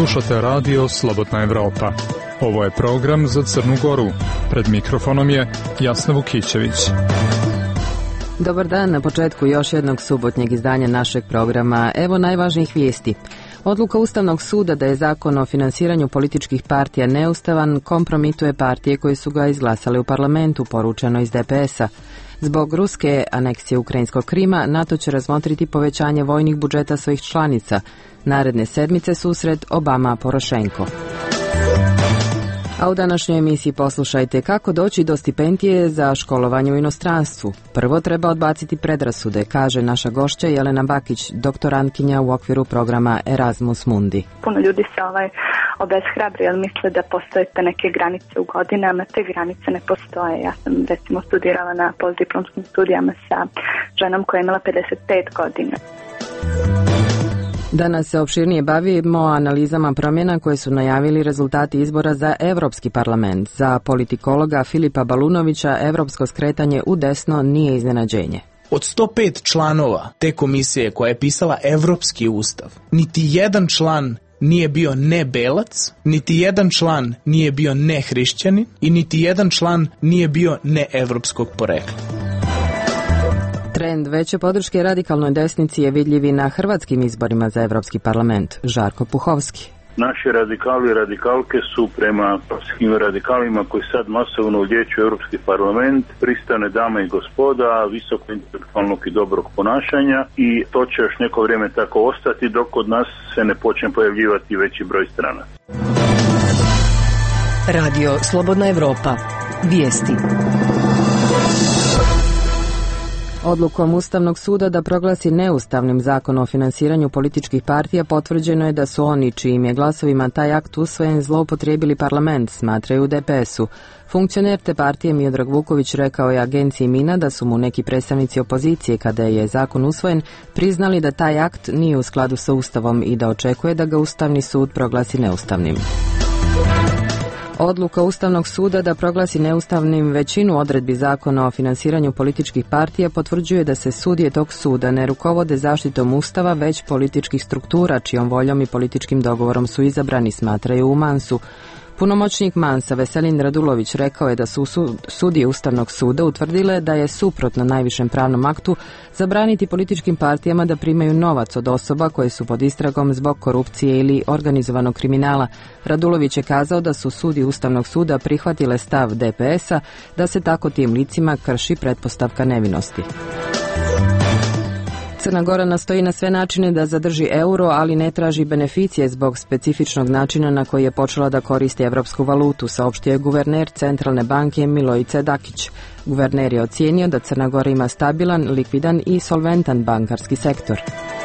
Slušate radio Slobodna Evropa. Ovo je program za Crnu Goru. Pred mikrofonom je Jasna Vukićević. Dobar dan, na početku još jednog subotnjeg izdanja našeg programa. Evo najvažnijih vijesti. Odluka Ustavnog suda da je zakon o finansiranju političkih partija neustavan kompromituje partije koje su ga izglasale u parlamentu, poručeno iz DPS-a. Zbog ruske aneksije ukrajinskog Krima, NATO će razmotriti povećanje vojnih budžeta svojih članica. Naredne sedmice susret Obama-Porošenko. A u današnjoj emisiji poslušajte kako doći do stipendije za školovanje u inostranstvu. Prvo treba odbaciti predrasude, kaže naša gošća Jelena Bakić, doktorantkinja u okviru programa Erasmus Mundi. Puno ljudi se obeshrabri, jer misle da postoje te neke granice u godinama, te granice ne postoje. Ja sam recimo studirala na postdiplomskim studijama sa ženom koja je imala 55 godina. Danas se opširnije bavimo analizama promjena koje su najavili rezultati izbora za Evropski parlament. Za politikologa Filipa Balunovića evropsko skretanje u desno nije iznenađenje. Od 105 članova te komisije koja je pisala Evropski ustav, niti jedan član nije bio ne belac, niti jedan član nije bio ne hrišćanin i niti jedan član nije bio ne evropskog porekla. Trend veće podrške radikalnoj desnici je vidljiv i na hrvatskim izborima za Evropski parlament. Žarko Puhovski. Naši radikali i radikalke su prema svim radikalima koji sad masovno ulijeću Europski parlament pristane dame i gospoda, visoko intelektualnog i dobrog ponašanja, i to će još neko vrijeme tako ostati dok kod nas se ne počne pojavljivati veći broj strana. Radio Slobodna Evropa. Vijesti. Odlukom Ustavnog suda da proglasi neustavnim zakon o finansiranju političkih partija potvrđeno je da su oni čijim je glasovima taj akt usvojen zloupotrijebili parlament, smatraju u DPS-u. Funkcioner te partije Miodrag Vuković rekao je agenciji Mina da su mu neki predstavnici opozicije kada je zakon usvojen priznali da taj akt nije u skladu sa Ustavom i da očekuje da ga Ustavni sud proglasi neustavnim. Odluka Ustavnog suda da proglasi neustavnim većinu odredbi zakona o finansiranju političkih partija potvrđuje da se sudije tog suda ne rukovode zaštitom Ustava, već političkih struktura čijom voljom i političkim dogovorom su izabrani, smatraju u Mansu. Punomoćnik Mansa Veselin Radulović rekao je da su sudije Ustavnog suda utvrdile da je suprotno najvišem pravnom aktu zabraniti političkim partijama da primaju novac od osoba koje su pod istragom zbog korupcije ili organizovanog kriminala. Radulović je kazao da su sudije Ustavnog suda prihvatile stav DPS-a da se tako tim licima krši pretpostavka nevinosti. Crna Gora nastoji na sve načine da zadrži euro, ali ne traži beneficije zbog specifičnog načina na koji je počela da koristi evropsku valutu, saopštio je guverner Centralne banke Milojice Dakić. Guverner je ocijenio da Crna Gora ima stabilan, likvidan i solventan bankarski sektor.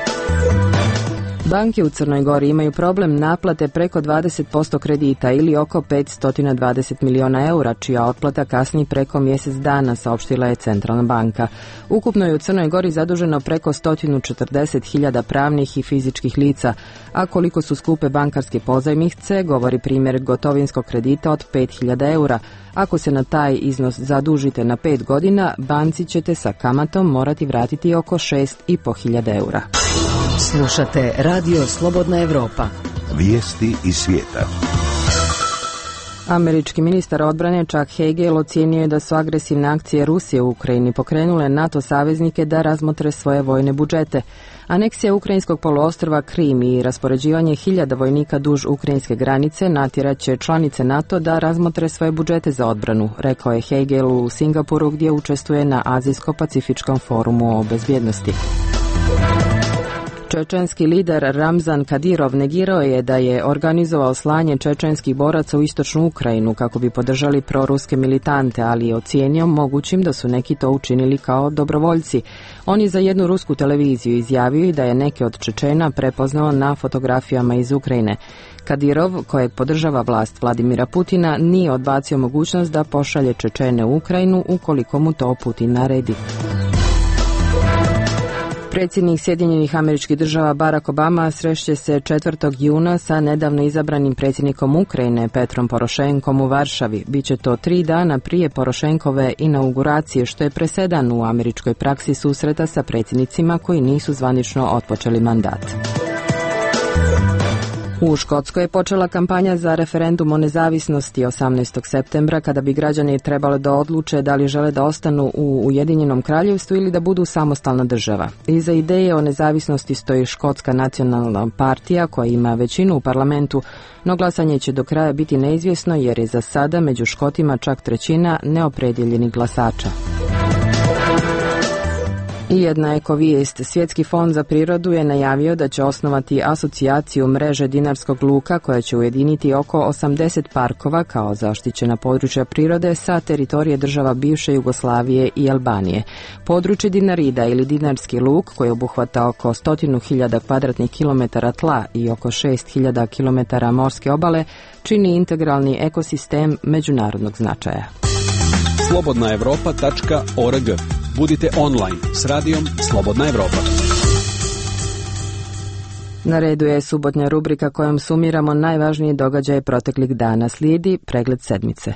Banke u Crnoj Gori imaju problem naplate preko 20% kredita ili oko 520 miliona eura, čija otplata kasni preko mjesec dana, saopštila je Centralna banka. Ukupno je u Crnoj Gori zaduženo preko 140.000 pravnih i fizičkih lica, a koliko su skupe bankarske pozajmice, govori primjer gotovinskog kredita od 5.000 eura. Ako se na taj iznos zadužite na 5 godina, banci ćete sa kamatom morati vratiti oko 6.500 eura. Slušate Radio Slobodna Evropa. Vijesti iz svijeta. Američki ministar odbrane Chuck Hagel ocijenio je da su agresivne akcije Rusije u Ukrajini pokrenule NATO saveznike da razmotre svoje vojne budžete. Aneksija ukrajinskog poluostrva Krim i raspoređivanje 1000 vojnika duž ukrajinske granice natjerat će članice NATO da razmotre svoje budžete za odbranu, rekao je Hagel u Singapuru gdje učestvuje na Azijsko-Pacifičkom forumu o bezbjednosti. Čečenski lider Ramzan Kadirov negirao je da je organizovao slanje čečenskih boraca u istočnu Ukrajinu kako bi podržali proruske militante, ali je ocijenio mogućim da su neki to učinili kao dobrovoljci. On je za jednu rusku televiziju izjavio i da je neke od Čečena prepoznao na fotografijama iz Ukrajine. Kadirov, kojeg podržava vlast Vladimira Putina, nije odbacio mogućnost da pošalje Čečene u Ukrajinu ukoliko mu to Putin naredi. Predsjednik Sjedinjenih Američkih Država Barack Obama srešće se 4. juna sa nedavno izabranim predsjednikom Ukrajine Petrom Porošenkom u Varšavi. Biće to 3 dana prije Porošenkove inauguracije, što je presedan u američkoj praksi susreta sa predsjednicima koji nisu zvanično otpočeli mandat. U Škotskoj je počela kampanja za referendum o nezavisnosti 18. septembra, kada bi građani trebali da odluče da li žele da ostanu u Ujedinjenom kraljevstvu ili da budu samostalna država. Iza ideje o nezavisnosti stoji Škotska nacionalna partija koja ima većinu u parlamentu, no glasanje će do kraja biti neizvjesno jer je za sada među Škotima čak trećina neopredjeljenih glasača. I jedna ekovijest. Svjetski fond za prirodu je najavio da će osnovati asocijaciju mreže Dinarskog luka koja će ujediniti oko 80 parkova kao zaštićena područja prirode sa teritorije država bivše Jugoslavije i Albanije. Područje Dinarida ili Dinarski luk, koji obuhvata oko 100.000 kvadratnih kilometara tla i oko 6.000 kilometara morske obale, čini integralni ekosistem međunarodnog značaja. slobodnaevropa.org. Budite online s radijom Slobodna Evropa. Na redu je subotnja rubrika kojom sumiramo najvažnije događaje proteklih dana. Slijedi pregled sedmice.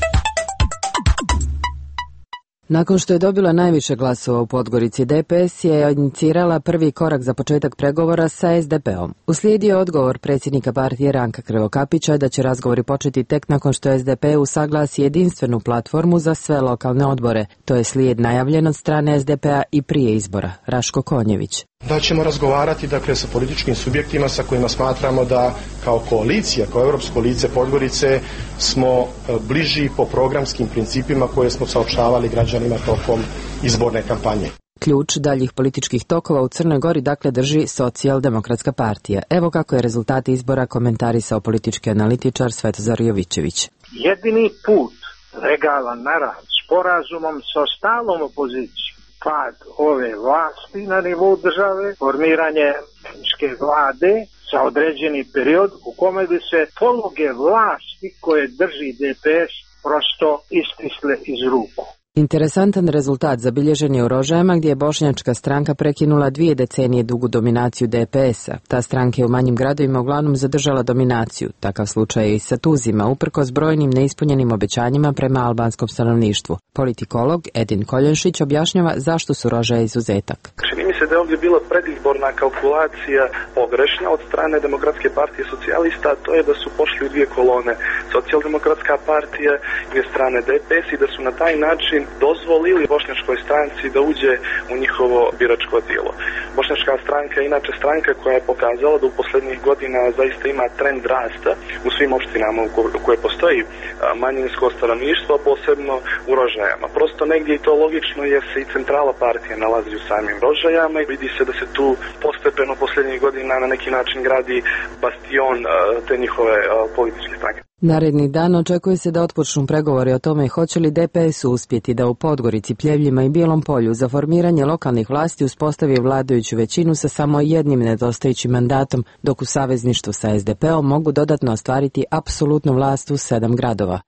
Nakon što je dobila najviše glasova u Podgorici, DPS je inicirala prvi korak za početak pregovora sa SDP-om. Uslijedio je odgovor predsjednika partije Ranka Krivokapića da će razgovori početi tek nakon što SDP usaglasi jedinstvenu platformu za sve lokalne odbore. To je slijed najavljen od strane SDP-a i prije izbora. Raško Konjević. Da ćemo razgovarati sa političkim subjektima sa kojima smatramo da kao koalicija, kao Europsko lice Podgorice smo bliži po programskim principima koje smo saopštavali građanima tokom izborne kampanje. Ključ daljih političkih tokova u Crnoj Gori drži Socijaldemokratska partija. Evo kako je rezultat izbora komentarisao politički analitičar Svetozar Jovićević. Jedini put legalan na rad sporazumom sa ostalom opozicijom, pad ove vlasti na nivou države, formiranje tehničke vlade za određeni period u kome bi se poluge vlasti koje drži DPS prosto istisle iz ruku. Interesantan rezultat zabilježen je u Rožajama gdje je bošnjačka stranka prekinula 2 decenije dugu dominaciju DPS-a. Ta stranka je u manjim gradovima uglavnom zadržala dominaciju. Takav slučaj je i sa Tuzima, uprkos brojnim neispunjenim obećanjima prema albanskom stanovništvu. Politikolog Edin Koljenšić objašnjava zašto su Rožaje izuzetak. Čini mi se da je ovdje bila predizborna kalkulacija pogrešna od strane Demokratske partije socijalista, to je da su pošli u 2 kolone. Socijaldemokratska partija i strane DPS i da su na taj način dozvolili bošnjačkoj stranci da uđe u njihovo biračko tijelo. Bošnjačka stranka je inače stranka koja je pokazala da u posljednjih godina zaista ima trend rasta u svim opštinama u koje postoji manjinsko stanovništvo, posebno u Rožajama. Prosto negdje i to logično jer se i centrala partije nalazi u samim Rožajama i vidi se da se tu postepeno posljednjih godina na neki način gradi bastion te njihove političke stranke. Naredni dan očekuje se da otpočnu pregovori o tome hoće li DPS uspjeti da u Podgorici, Pljevljima i Bijelom polju za formiranje lokalnih vlasti uspostavi vladajuću većinu sa samo jednim nedostajućim mandatom, dok u savezništvu sa SDP-om mogu dodatno ostvariti apsolutnu vlast u 7 gradova.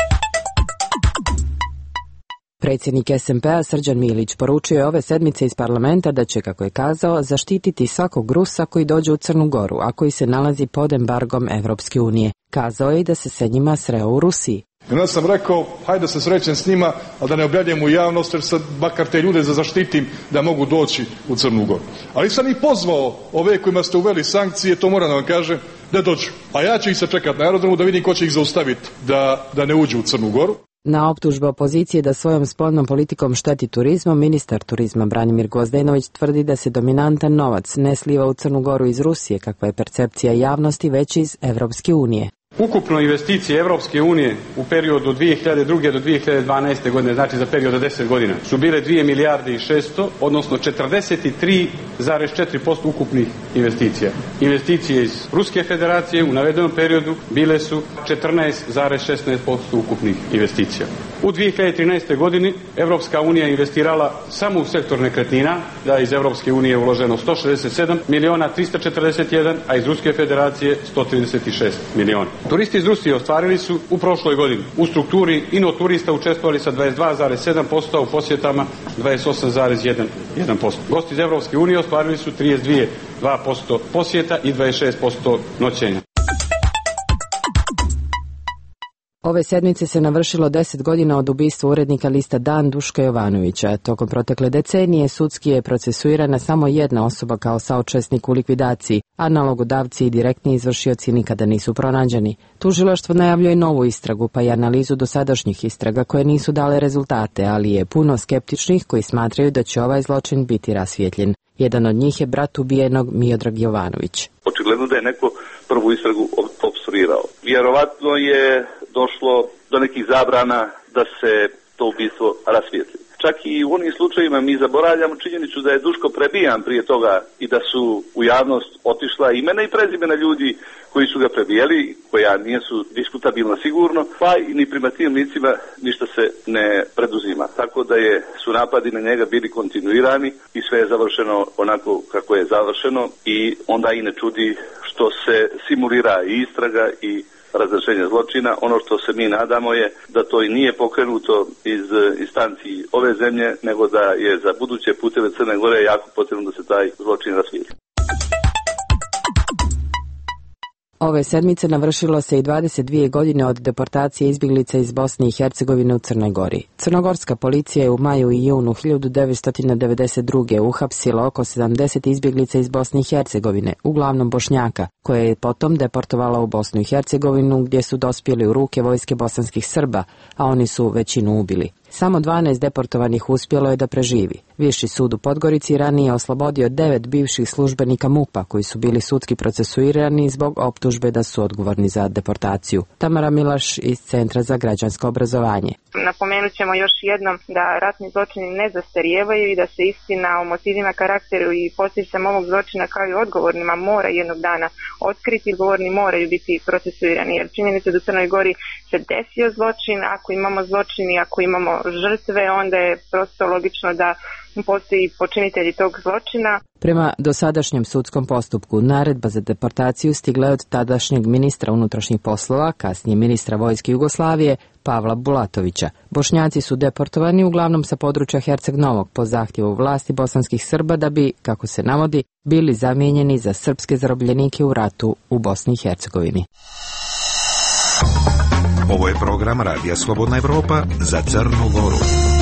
Predsjednik SMP-a Srđan Milić poručio je ove sedmice iz parlamenta da će, kako je kazao, zaštititi svakog Rusa koji dođe u Crnu Goru, a koji se nalazi pod embargom Evropske unije. Kazao je i da se sa njima sreo u Rusiji. I onda sam rekao, hajde da se srećem s njima, ali da ne objavljam u javnost, jer sad makar te ljude zaštitim da mogu doći u Crnu Goru. Ali sam i pozvao ove kojima ste uveli sankcije, to moram da vam kažem, da dođu. A ja ću ih se čekati na aerodromu da vidim ko će ih zaustaviti da ne uđu u Crnu Goru. Na optužbu opozicije da svojom spoljnom politikom šteti turizmu, ministar turizma Branimir Gvozdenović tvrdi da se dominantan novac ne sliva u Crnu Goru iz Rusije, kakva je percepcija javnosti, već iz Evropske unije. Ukupno investicije Evropske unije u periodu 2002. do 2012. godine, znači za period od 10 godina, su bile 2 milijarde i 600, odnosno 43,4% ukupnih investicija. Investicije iz Ruske federacije u navedenom periodu bile su 14,16% ukupnih investicija. U 2013. godini Evropska unija investirala samo u sektor nekretnina, da iz Evropske unije je uloženo 167 miliona 341, a iz Ruske federacije 136 miliona. Turisti iz Rusije ostvarili su u prošloj godini u strukturi inoturista učestvovali sa 22,7%, a u posjetama 28,1%. Gosti iz Evropske unije ostvarili su 32% posjeta i 26% noćenja. Ove sedmice se navršilo 10 godina od ubistva urednika lista Dan Duška Jovanovića. Tokom protekle decenije sudski je procesuirana samo jedna osoba kao saučesnik u likvidaciji, a nalogodavci i direktni izvršioci nikada nisu pronađeni. Tužilaštvo najavljuje novu istragu, pa i analizu dosadašnjih istraga koje nisu dale rezultate, ali je puno skeptičnih koji smatraju da će ovaj zločin biti rasvijetljen. Jedan od njih je brat ubijenog Miodrag Jovanović. Očigledno da je neko prvu istragu opstruirao. Vjerovatno je došlo do nekih zabrana da se to ubistvo rasvijetli. Čak i u onim slučajevima mi zaboravljamo činjenicu da je Duško prebijan prije toga i da su u javnost otišla imena i prezimena ljudi koji su ga prebijeli, koja nisu diskutabilna sigurno, pa i ni prema tim licima ništa se ne preduzima. Tako da su napadi na njega bili kontinuirani i sve je završeno onako kako je završeno i onda i ne čudi što se simulira i istraga i razrešenje zločina. Ono što se mi nadamo je da to i nije pokrenuto iz instanciji ove zemlje, nego da je za buduće puteve Crne Gore jako potrebno da se taj zločin rasvijetli. Ove sedmice navršilo se i 22 godine od deportacije izbjeglica iz Bosne i Hercegovine u Crnoj Gori. Crnogorska policija je u maju i junu 1992. uhapsila oko 70 izbjeglica iz Bosne i Hercegovine, uglavnom Bošnjaka, koje je potom deportovala u Bosnu i Hercegovinu gdje su dospjeli u ruke vojske bosanskih Srba, a oni su većinu ubili. Samo 12 deportovanih uspjelo je da preživi. Viši sud u Podgorici ranije oslobodio 9 bivših službenika MUP-a koji su bili sudski procesuirani zbog optužbe da su odgovorni za deportaciju. Tamara Milaš iz Centra za građansko obrazovanje. Napomenut ćemo još jednom da ratni zločini ne zastarijevaju i da se istina o motivima, karakteru i posljedicama ovog zločina kao i odgovornima mora jednog dana otkriti. Odgovorni moraju biti procesuirani jer činjenica da u Crnoj Gori se desio zločin, ako imamo zločin i ako imamo žrtve, onda je prosto logično da postoji počinitelji tog zločina. Prema dosadašnjem sudskom postupku, naredba za deportaciju stigla je od tadašnjeg ministra unutrašnjih poslova, kasnije ministra vojske Jugoslavije, Pavla Bulatovića. Bošnjaci su deportovani uglavnom sa područja Herceg Novog po zahtjevu vlasti bosanskih Srba da bi, kako se navodi, bili zamijenjeni za srpske zarobljenike u ratu u Bosni i Hercegovini. Ovo je program Radija Slobodna Evropa za Crnu Goru.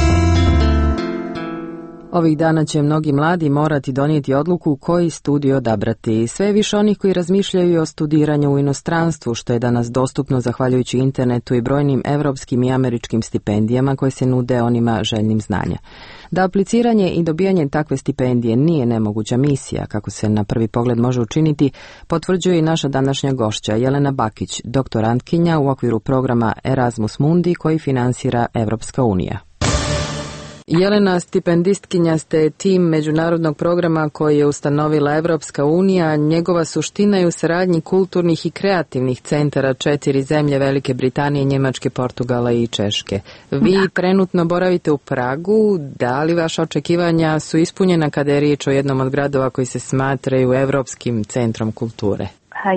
Ovih dana će mnogi mladi morati donijeti odluku koji studij odabrati. Sve je više onih koji razmišljaju o studiranju u inostranstvu, što je danas dostupno zahvaljujući internetu i brojnim evropskim i američkim stipendijama koje se nude onima željnim znanja. Da apliciranje i dobijanje takve stipendije nije nemoguća misija, kako se na prvi pogled može učiniti, potvrđuje i naša današnja gošća Jelena Bakić, doktorantkinja u okviru programa Erasmus Mundi koji finansira Evropska unija. Jelena, stipendistkinja ste tim međunarodnog programa koji je ustanovila Evropska unija. Njegova suština je u saradnji kulturnih i kreativnih centara 4 zemlje Velike Britanije, Njemačke, Portugala i Češke. Vi trenutno boravite u Pragu. Da li vaša očekivanja su ispunjena kada je riječ o jednom od gradova koji se smatraju Evropskim centrom kulture?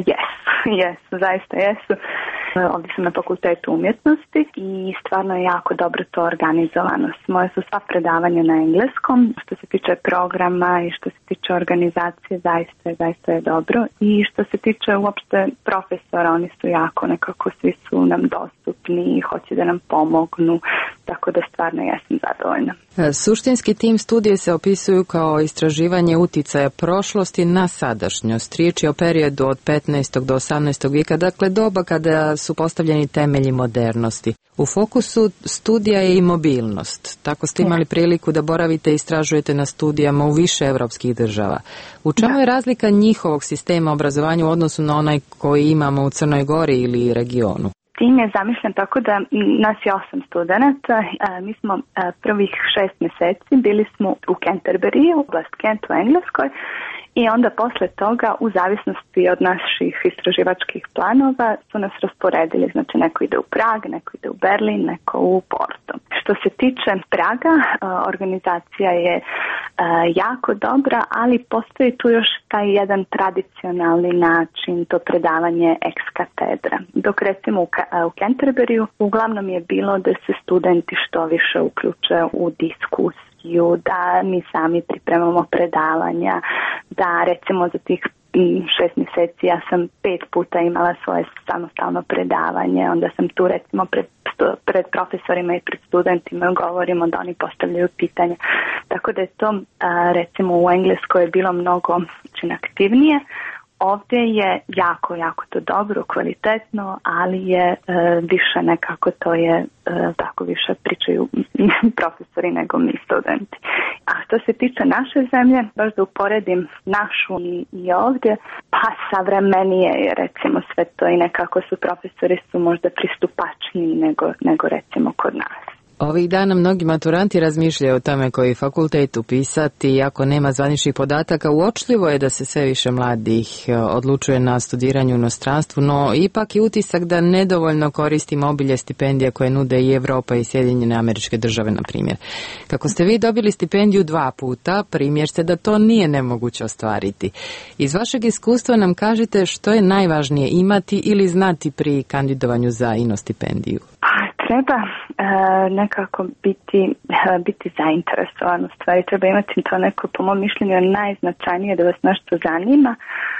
Jesu, zaista jesu. Ovdje sam na fakultetu umjetnosti i stvarno je jako dobro to organizovano. Moje su sva predavanja na engleskom. Što se tiče programa i što se tiče organizacije, zaista je dobro. I što se tiče uopšte profesora, oni su jako nekako, svi su nam dostupni i hoće da nam pomognu. Tako da stvarno jesam zadovoljna. Suštinski tim studije se opisuju kao istraživanje uticaja prošlosti na sadašnjost. Riječ je o periodu od 15. do 18. vijeka, dakle doba kada su postavljeni temelji modernosti. U fokusu studija je i mobilnost. Tako ste imali priliku da boravite i istražujete na studijama u više evropskih država. U čemu je razlika njihovog sistema obrazovanja u odnosu na onaj koji imamo u Crnoj Gori ili regionu? Tim je zamišljen tako da nas je 8 studenata. Mi smo prvih 6 mjeseci bili smo u Canterbury, oblast Kent u Engleskoj, i onda posle toga u zavisnosti od naših istraživačkih planova su nas rasporedili. Znači neko ide u Prag, neko ide u Berlin, neko u Porto. Što se tiče Praga, organizacija je jako dobra, ali postoji tu još taj jedan tradicionalni način, to predavanje ex katedra. Dok recimo u Canterburyu uglavnom je bilo da se studenti što više uključe u diskusiju, da mi sami pripremamo predavanja, da recimo za tih 6 mjeseci ja sam 5 puta imala svoje samostalno predavanje, onda sam tu recimo pred profesorima i pred studentima govorimo da oni postavljaju pitanja. Tako da je to recimo u Engleskoj je bilo mnogo aktivnije. Ovdje je jako to dobro, kvalitetno, ali je više nekako to je tako više pričaju profesori nego mi studenti. A što se tiče naše zemlje, baš da uporedim našu i ovdje, pa savremenije je recimo sve to i nekako su profesori su možda pristupačniji nego recimo kod nas. Ovih dana mnogi maturanti razmišljaju o tome koji fakultet upisati, iako nema zvaničnih podataka. Uočljivo je da se sve više mladih odlučuje na studiranju u inostranstvu, no ipak je utisak da nedovoljno koristimo obilje stipendija koje nude i Evropa i Sjedinjene Američke Države, na primjer. Kako ste vi dobili stipendiju 2 puta, primjer ste da to nije nemoguće ostvariti. Iz vašeg iskustva nam kažite što je najvažnije imati ili znati pri kandidovanju za ino stipendiju. Treba nekako biti zainteresovan u stvari, treba imati to neko, po mom mišljenju, najznačajnije da vas nešto zanima,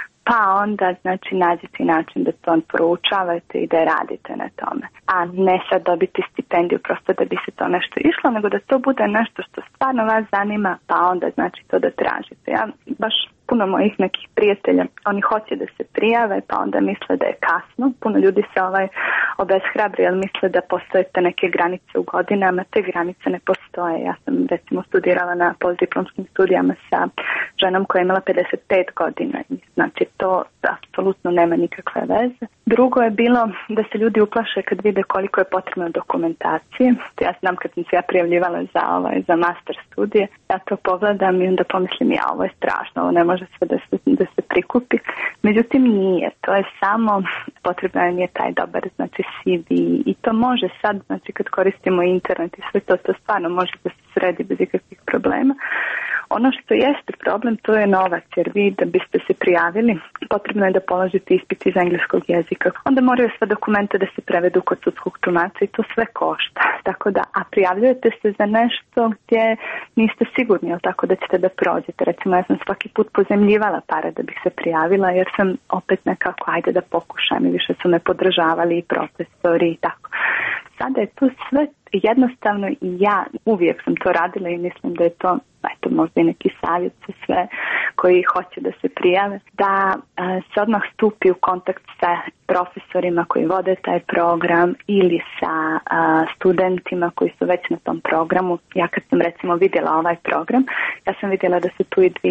pa onda znači nađite način da to proučavate i da radite na tome. A ne sad dobiti stipendiju prosto da bi se to nešto išlo, nego da to bude nešto što stvarno vas zanima, pa onda znači to da tražite. Ja baš puno mojih nekih prijatelja, oni hoće da se prijave, pa onda misle da je kasno. Puno ljudi se obeshrabri, jer misle da postoje te neke granice u godinama, te granice ne postoje. Ja sam recimo studirala na postdiplomskim studijama sa ženom koja je imala 55 godina. Znači to apsolutno nema nikakve veze. Drugo je bilo da se ljudi uplaše kad vide koliko je potrebno dokumentacije. Ja znam kad sam se ja prijavljivala za master studije, ja to pogledam i onda pomislim ovo je strašno, ovo ne može sve da se prikupi. Međutim nije, to je samo potreban je taj dobar znači CV i to može sad, znači kad koristimo internet i sve to stvarno može da se sredi bez ikakvih problema. Ono što jeste problem, to je novac, jer vi da biste se prijavili, potrebno je da položite ispit iz engleskog jezika. Onda moraju sve dokumente da se prevedu kod sudskog tumača i to sve košta. Tako da, a prijavljujete se za nešto gdje niste sigurni, jel tako da ćete da prođete. Recimo, ja sam svaki put pozemljivala pare da bih se prijavila, jer sam opet nekako, ajde da pokušam i više su me podržavali i profesori i tako. Sada je to sve jednostavno i ja uvijek sam to radila i mislim da je to, eto možda i neki savjet za sve koji hoće da se prijave, da se odmah stupi u kontakt sa profesorima koji vode taj program ili sa studentima koji su već na tom programu. Ja kad sam recimo vidjela ovaj program, ja sam vidjela da su tu i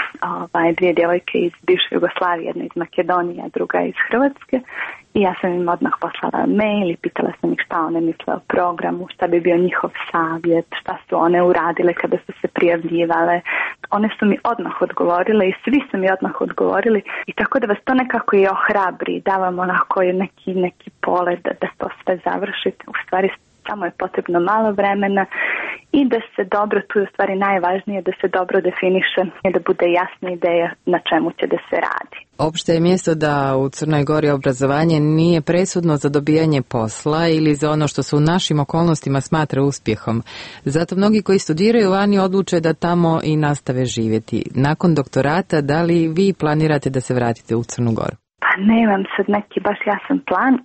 dvije djevojke iz bivše Jugoslavije, jedna iz Makedonije, a druga iz Hrvatske. I ja sam im odmah poslala mail i pitala sam ih šta one misle o programu, šta bi bio njihov savjet, šta su one uradile kada su se prijavljivale. One su mi odmah odgovorile i svi su mi odmah odgovorili i tako da vas to nekako i ohrabri, da vam onako neki polet da to sve završite. U stvari samo je potrebno malo vremena i da se dobro, tu je u stvari najvažnije da se dobro definiše i da bude jasna ideja na čemu će da se radi. Opšte je mjesto da u Crnoj Gori obrazovanje nije presudno za dobijanje posla ili za ono što se u našim okolnostima smatra uspjehom. Zato mnogi koji studiraju vani odluče da tamo i nastave živjeti. Nakon doktorata, da li vi planirate da se vratite u Crnu Goru? Pa nemam sad neki baš jasan plan.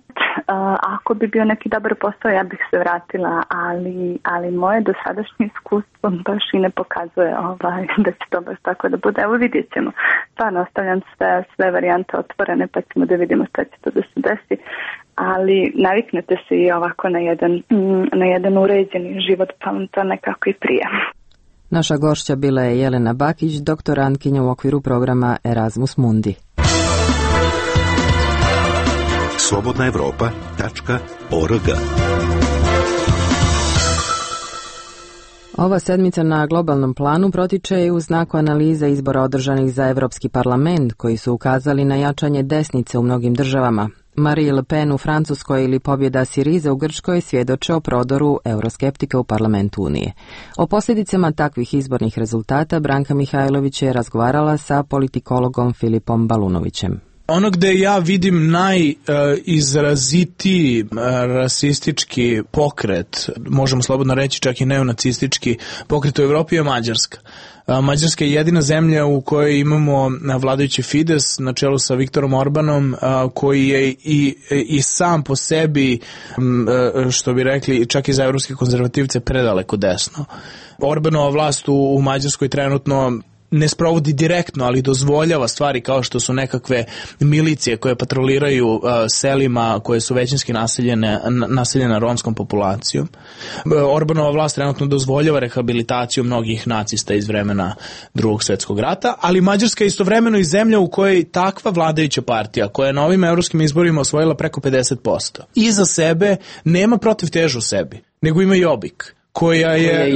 Ako bi bio neki dobar posao, ja bih se vratila, ali moje dosadašnje iskustvo baš i ne pokazuje da će to baš tako da bude. Evo vidjet ćemo. Stvarno ostavljam sve varijante otvorene pa ćemo da vidimo šta će to da se desi. Ali naviknete se i ovako na jedan uređeni život, pa vam to nekako i prija. Naša gošća bila je Jelena Bakić, doktorantkinja u okviru programa Erasmus Mundi. slobodnaevropa.org. Ova sedmica na globalnom planu protiče i u znaku analiza izbora održanih za Evropski parlament, koji su ukazali na jačanje desnice u mnogim državama. Marine Le Pen u Francuskoj ili pobjeda Syrize u Grčkoj svjedoče o prodoru euroskeptika u parlamentu Unije. O posljedicama takvih izbornih rezultata Branka Mihajlović je razgovarala sa politikologom Filipom Balunovićem. Ono gde ja vidim najizrazitiji rasistički pokret, možemo slobodno reći čak i neonacistički pokret u Evropi je Mađarska. Mađarska je jedina zemlja u kojoj imamo vladajući Fides na čelu sa Viktorom Orbanom, koji je i sam po sebi, što bi rekli, čak i za evropske konzervativce predaleko desno. Orbanova vlast u Mađarskoj trenutno ne sprovodi direktno, ali dozvoljava stvari kao što su nekakve milicije koje patroliraju selima koje su većinski naseljene romskom populacijom. Orbanova vlast trenutno dozvoljava rehabilitaciju mnogih nacista iz vremena Drugog svjetskog rata, ali Mađarska je istovremeno i zemlja u kojoj takva vladajuća partija, koja je na ovim evropskim izborima osvojila preko 50%, iza sebe nema protivtežu u sebi, nego ima Jobbik, koji je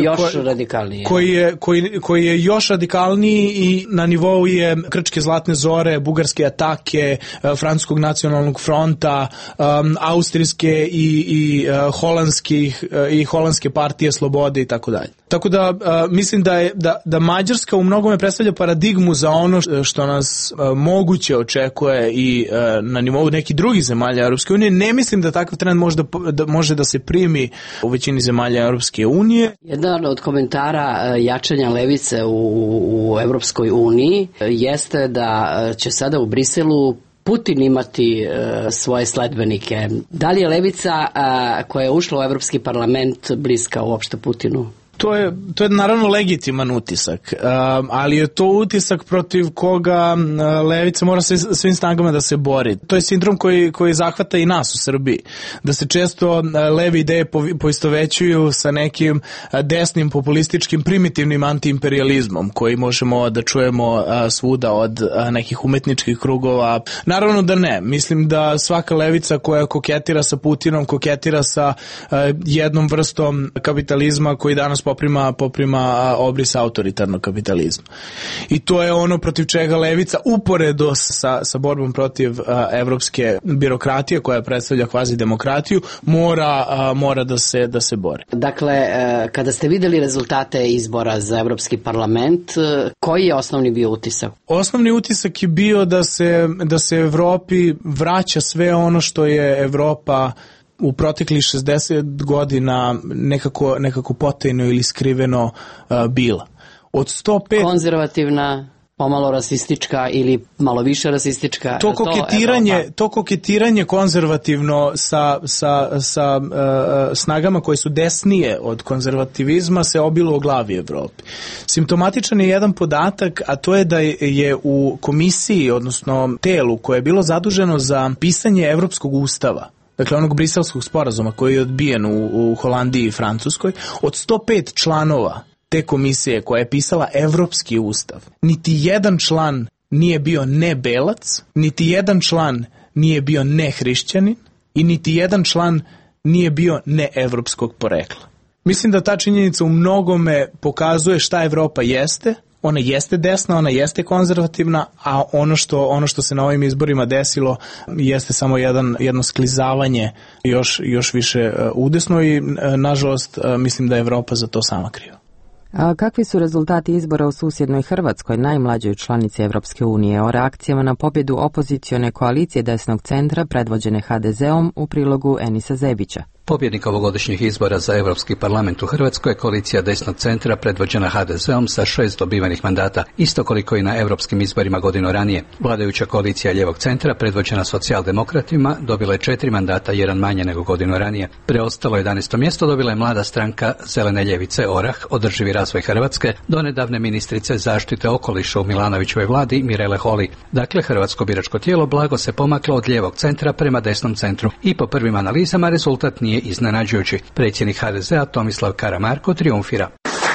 još radikalniji i na nivou je Grčke zlatne zore, bugarske atake, francuskog nacionalnog fronta, austrijske i holandske partije slobode i tako dalje. Tako da mislim da Mađarska u mnogome predstavlja paradigmu za ono što nas moguće očekuje i na nivou nekih drugih zemalja Europske unije. Ne mislim da takav trend može da se primi u većini zemalja Europske unije. Jedan od komentara jačanja levice u Europskoj uniji jeste da će sada u Briselu Putin imati svoje sledbenike. Da li je levica koja je ušla u Evropski parlament bliska uopšte Putinu? To je naravno legitiman utisak, ali je to utisak protiv koga levica mora svim snagama da se bori. To je sindrom koji zahvata i nas u Srbiji, da se često leve ideje poistovećuju sa nekim desnim populističkim primitivnim antiimperializmom koji možemo da čujemo svuda od nekih umetničkih krugova. Naravno da ne. Mislim da svaka levica koja koketira sa Putinom, koketira sa jednom vrstom kapitalizma koji danas poprima obris autoritarnog kapitalizma. I to je ono protiv čega levica uporedo sa borbom protiv evropske birokratije koja predstavlja kvazi demokratiju mora da se bori. Dakle, kada ste videli rezultate izbora za Evropski parlament, koji je osnovni bio utisak? Osnovni utisak je bio da se Evropi vraća sve ono što je Evropa u proteklih 60 godina nekako potajno ili skriveno bila. Od 105... Konzervativna, pomalo rasistička ili malo više rasistička. To koketiranje konzervativno sa snagama koje su desnije od konzervativizma se obilo u glavi Evropi. Simptomatičan je jedan podatak, a to je da je u komisiji, odnosno telu koje je bilo zaduženo za pisanje Evropskog ustava, dakle onog briselskog sporazuma koji je odbijen u Holandiji i Francuskoj, od 105 članova te komisije koja je pisala Evropski ustav, niti jedan član nije bio ne belac, niti jedan član nije bio ne hrišćanin i niti jedan član nije bio ne evropskog porekla. Mislim da ta činjenica u mnogome pokazuje šta Evropa jeste. Ona jeste desna, ona jeste konzervativna, a ono što se na ovim izborima desilo jeste samo jedno sklizavanje još više udesno i nažalost mislim da je Evropa za to sama kriva. A kakvi su rezultati izbora u susjednoj Hrvatskoj, najmlađoj članici Evropske unije? O reakcijama na pobjedu opozicione koalicije desnog centra predvođene HDZ-om u prilogu Enisa Zebića. Pobjednik ovogodišnjih izbora za Europski parlament u Hrvatskoj je koalicija desnog centra predvođena HDZ-om sa 6 dobivenih mandata, isto koliko i na europskim izborima godinu ranije. Vladajuća koalicija lijevog centra predvođena socijaldemokratima dobila je 4 mandata, jedan manje nego godinu ranije. Preostalo 11. mjesto dobila je mlada stranka Zelene ljevice Orah, održivi razvoj Hrvatske, donedavne ministrice zaštite okoliša u Milanovićevoj vladi Mirele Holy. Dakle, hrvatsko biračko tijelo blago se pomaklo od lijevog centra prema desnom centru i po prvim analizama rezultat nije iznenađujući. Predsjednik HDZ-a Tomislav Karamarko triumfira.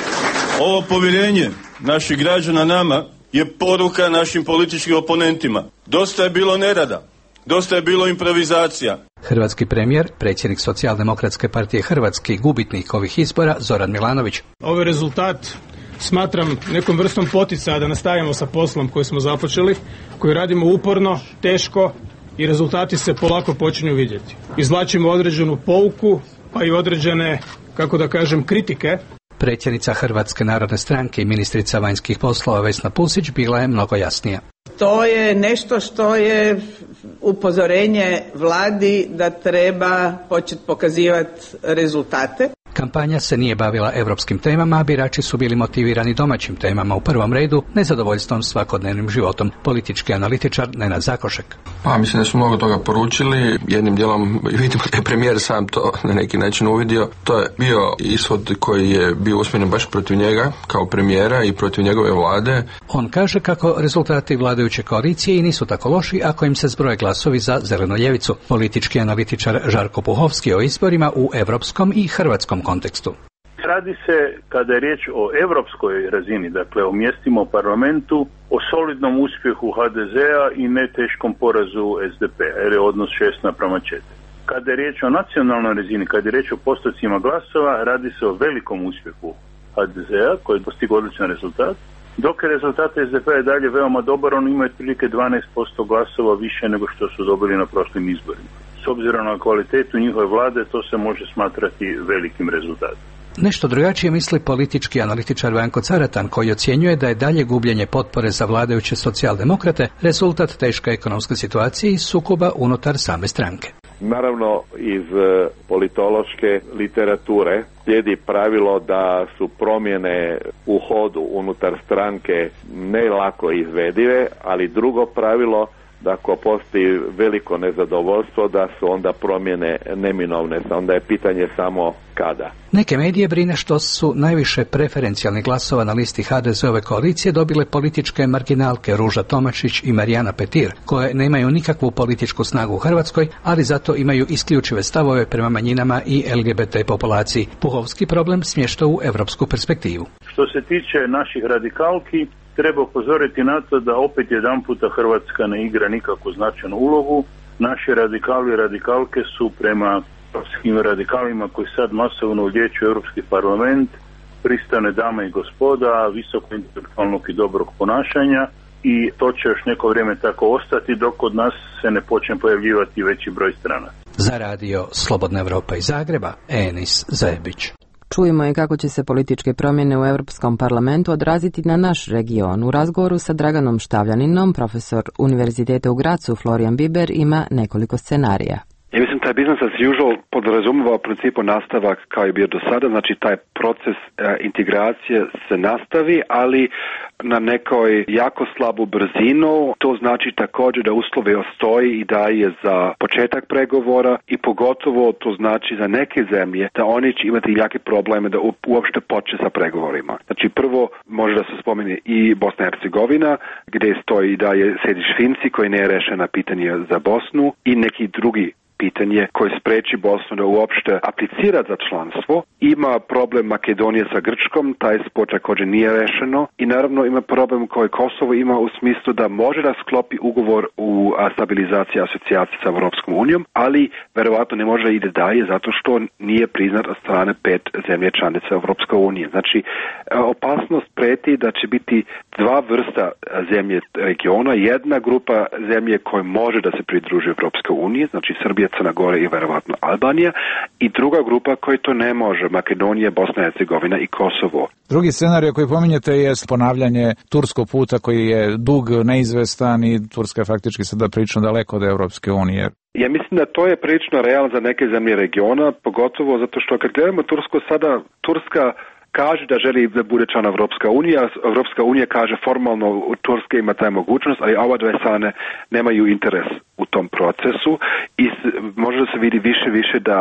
Ovo povjerenje naših građana nama je poruka našim političkim oponentima. Dosta je bilo nerada, dosta je bilo improvizacija. Hrvatski premijer, predsjednik Socijaldemokratske partije Hrvatske i gubitnik ovih izbora Zoran Milanović. Ovaj rezultat smatram nekom vrstom poticaja da nastavimo sa poslom koji smo započeli, koji radimo uporno, teško i rezultati se polako počinju vidjeti. Izvlačimo određenu pouku, pa i određene, kako da kažem, kritike Predsjednica Hrvatske narodne stranke i ministrica vanjskih poslova Vesna Pusić bila je mnogo jasnija. To je nešto što je upozorenje vladi da treba početi pokazivati rezultate. Kampanja se nije bavila europskim temama, a birači su bili motivirani domaćim temama, u prvom redu nezadovoljstvom svakodnevnim životom. Politički analitičar Nenad Zakošek. Mislim da su mnogo toga poručili. Jednim dijelom vidimo da je premijer sam to na neki način uvidio. To je bio ishod koji je bio usmjeren baš protiv njega kao premijera i protiv njegove vlade. On kaže kako rezultati vladajuće koalicije i nisu tako loši ako im se zbroje glasovi za zelenu ljevicu. Politički analitičar Žarko Puhovski o izborima u europskom i hrvatskom kontekstu. Radi se, kada je riječ o europskoj razini, dakle o mjestima u parlamentu, o solidnom uspjehu HDZ-a i ne teškom porazu SDP-a, jer je odnos 6:4. Kada je riječ o nacionalnoj razini, kada je riječ o postocima glasova, radi se o velikom uspjehu HDZ-a koji je postigao odličan rezultat, dok je rezultat SDP-a je dalje veoma dobar, on ima otprilike 12% glasova više nego što su dobili na prošlim izborima. S obzirom na kvalitetu njihove vlade, to se može smatrati velikim rezultatom. Nešto drugačije misli politički analitičar Vanko Caratan, koji ocjenjuje da je dalje gubljenje potpore za vladajuće socijaldemokrate rezultat teške ekonomske situacije i sukoba unutar same stranke. Naravno, iz politološke literature slijedi pravilo da su promjene u hodu unutar stranke ne lako izvedive, ali drugo pravilo da ako postoji veliko nezadovoljstvo da su onda promjene neminovne, onda je pitanje samo kada. Neke medije brine što su najviše preferencijalnih glasova na listi HDZ-ove koalicije dobile političke marginalke Ruža Tomašić i Marijana Petir, koje nemaju nikakvu političku snagu u Hrvatskoj, ali zato imaju isključive stavove prema manjinama i LGBT populaciji. Puhovski problem smješta u europsku perspektivu. Što se tiče naših radikalki, treba upozoriti na to da opet jedanputa Hrvatska ne igra nikakvu značajnu ulogu. Naši radikali i radikalke su prema europskim radikalima koji sad masovno ulijeću Europski parlament pristane dame i gospoda, visoko intelektualnog i dobrog ponašanja i to će još neko vrijeme tako ostati dok kod nas se ne počne pojavljivati veći broj strana. Za radio Slobodna Evropa iz Zagreba, Enis Zajebić. Čujemo i kako će se političke promjene u Europskom parlamentu odraziti na naš region. U razgovoru sa Draganom Štavljaninom, profesor Univerziteta u Gracu Florian Biber ima nekoliko scenarija. Ja mislim taj business as usual podrazumijeva u principu nastavak kao je bio do sada, znači taj proces integracije se nastavi, ali na nekoj jako slabu brzinu. To znači također da uslovi ostoji i da je za početak pregovora i pogotovo to znači za neke zemlje da oni će imati jake probleme da uopšte počne sa pregovorima. Znači prvo može da se spomene i Bosna i Hercegovina gdje stoji da je sjediš Finci koji ne je rešena pitanje za Bosnu i neki drugi pitanje koje spreči Bosnu da uopšte aplicira za članstvo. Ima problem Makedonije sa Grčkom, taj spor također nije rešeno i naravno ima problem koji Kosovo ima u smislu da može da sklopi ugovor u stabilizaciji asocijacije sa Europskom unijom, ali verovatno ne može da ide dalje zato što nije priznat od strane 5 zemlje članica Europske unije. Znači, opasnost preti da će biti dva vrsta zemlje regiona, jedna grupa zemlje koja može da se pridruži Europskoj uniji, znači Srbija, Crna Gora i verovatno Albanija, i druga grupa koja to ne može, Makedonija, Bosna i Hercegovina i Kosovo. Drugi scenarij koji pominjete je ponavljanje turskog puta koji je dug, neizvestan i Turska je faktički sada prilično daleko od Europske unije. Ja mislim da to je prilično realno za neke zemlje regiona, pogotovo zato što kad gledamo Tursku sada, Turska kaže da želi da bude član Evropska unija. Evropska unija kaže formalno Turska ima taj mogućnost, ali ova dve strane nemaju interes u tom procesu i može da se vidi više da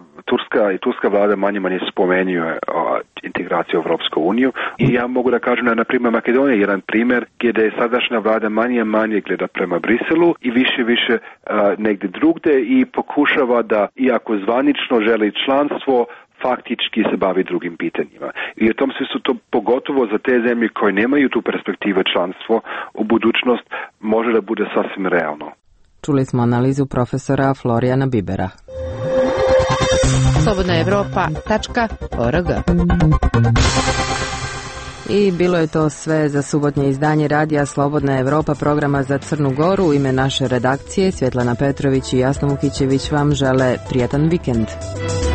turska vlada manje spomenjuje integraciju u Evropsku uniju. I ja mogu da kažem da na primjer Makedonija je jedan primjer gdje je sadašnja vlada manje gleda prema Briselu i više negdje drugdje i pokušava da, iako zvanično želi članstvo, faktički se bavi drugim pitanjima. I u tom smislu to pogotovo za te zemlje koje nemaju tu perspektive članstvo u budućnost može da bude sasvim realno. Čuli smo analizu profesora Florijana Bibera. slobodnaevropa.org. I bilo je to sve za subotnje izdanje radija Slobodna Evropa, programa za Crnu Goru. U ime naše redakcije Svjetlana Petrović i Jasna Vukićević vam žele prijatan vikend.